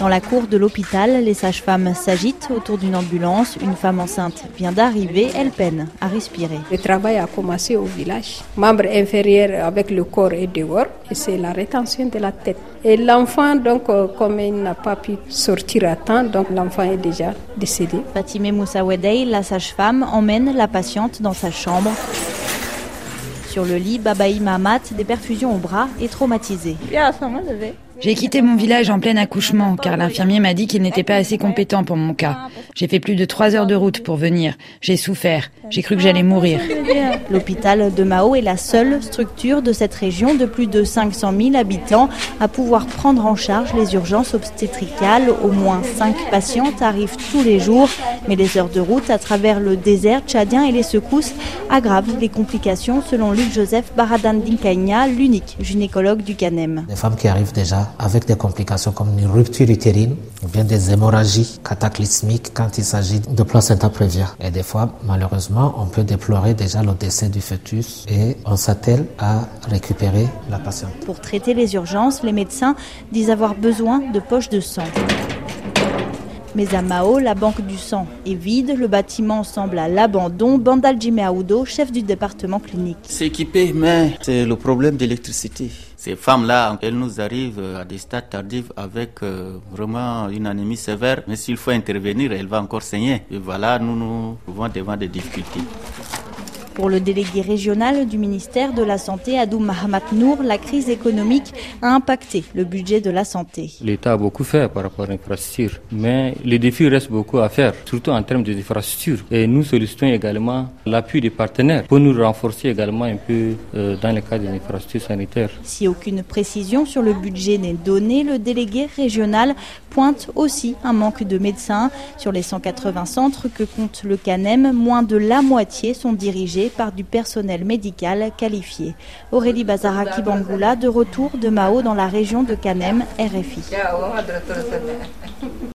Dans la cour de l'hôpital, les sages-femmes s'agitent autour d'une ambulance. Une femme enceinte vient d'arriver, elle peine à respirer. Le travail a commencé au village. Membre inférieur avec le corps est dehors et c'est la rétention de la tête. Et l'enfant, donc, comme il n'a pas pu sortir à temps, donc l'enfant est déjà décédé. Fatimé Moussawedei, la sage-femme, emmène la patiente dans sa chambre. Sur le lit, Babaï Mahamat, des perfusions au bras, est traumatisé. J'ai quitté mon village en plein accouchement car l'infirmier m'a dit qu'il n'était pas assez compétent pour mon cas. J'ai fait plus de 3 heures de route pour venir. J'ai souffert. J'ai cru que j'allais mourir. L'hôpital de Mao est la seule structure de cette région de plus de 500 000 habitants à pouvoir prendre en charge les urgences obstétricales. Au moins 5 patientes arrivent tous les jours. Mais les heures de route à travers le désert tchadien et les secousses aggravent les complications selon Luc-Joseph Baradan-Dinkagna, l'unique gynécologue du CANEM. Des femmes qui arrivent déjà avec des complications comme une rupture utérine ou bien des hémorragies cataclysmiques quand il s'agit de placenta prévia. Et des fois, malheureusement, on peut déplorer déjà le décès du fœtus et on s'attelle à récupérer la patiente. Pour traiter les urgences, les médecins disent avoir besoin de poches de sang. Mais à Mao, la banque du sang est vide, le bâtiment semble à l'abandon. Bandal Jimeaoudo, chef du département clinique. C'est équipé, mais c'est le problème d'électricité. Ces femmes-là, elles nous arrivent à des stades tardifs avec vraiment une anémie sévère. Mais s'il faut intervenir, elle va encore saigner. Et voilà, nous pouvons devant des difficultés. Pour le délégué régional du ministère de la Santé, Adou Mahamat Nour, la crise économique a impacté le budget de la santé. L'État a beaucoup fait par rapport à l'infrastructure, mais les défis restent beaucoup à faire, surtout en termes d'infrastructure. Et nous sollicitons également l'appui des partenaires pour nous renforcer également un peu dans le cadre des infrastructures sanitaires. Si aucune précision sur le budget n'est donnée, le délégué régional pointe aussi un manque de médecins. Sur les 180 centres que compte le CANEM, moins de la moitié sont dirigés par du personnel médical qualifié. Aurélie Bazaraki Bangoula, de retour de Mao dans la région de CANEM, RFI.